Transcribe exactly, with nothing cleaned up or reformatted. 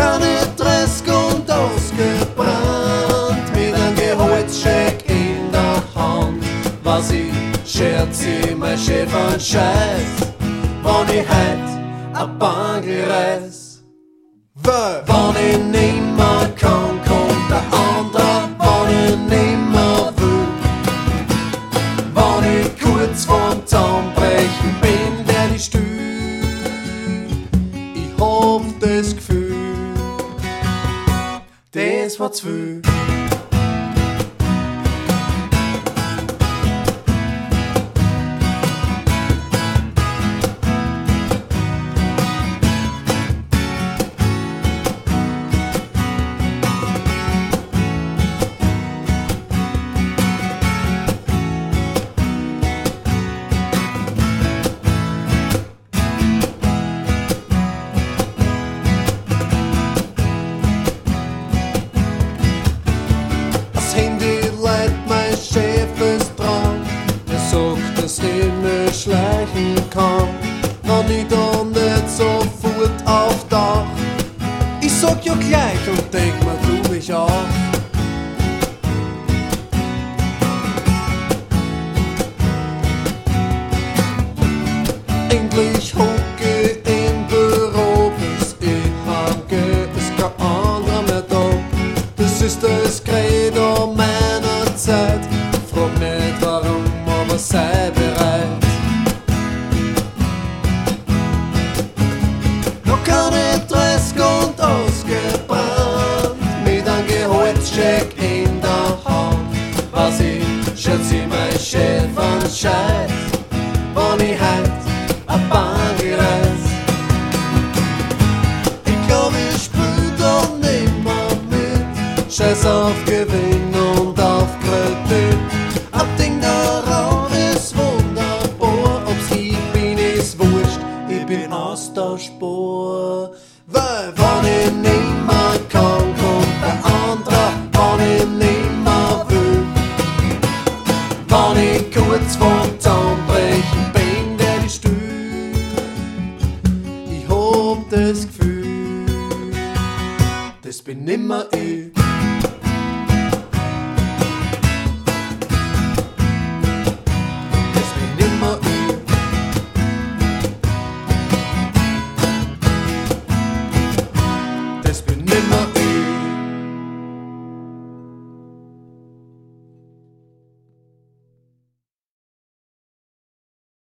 kann nicht dresk und ausgebrannt, mit einem Geholzscheck in der Hand, was ich scherz ich mein Chef an Scheiß, wann ich heut a Bangel reiß. Wann ich nimmer kann, kommt der andere, wann ich nimmer will. Wann ich kurz vorm Zahnbrechen bin, der ich still. Ich hab das Gefühl, das war zu viel. Schleichen kann, wenn ich dann nicht sofort auf Dach. Ich sag ja gleich und denk mir, du mich auch. Endlich hocke im Büro, bis ich heimgeh, ist kein anderer mehr da. Das ist das Credo meiner Zeit. Frag nicht warum, aber sei bereit. Kann ich dresk und ausgebrannt, mit einem Geholzscheck in der Hand, was ich schätze ich mein Chef an Scheiß, wann ich heut a Bangel reiß. Ich glaub, ich spiel da nimmer mit, scheiß auf Gewinn und auf Kredit. Ein Ding daran ist wunderbar, ob's ich bin, ist wurscht, ich bin austauschbar. Weil, wann ich nimmer kann, kommt der andere, wann ich nimmer will. Wann ich kurz vorm Zahnbrechen bin, der ich still. Ich hab das Gefühl, das bin nimmer ich.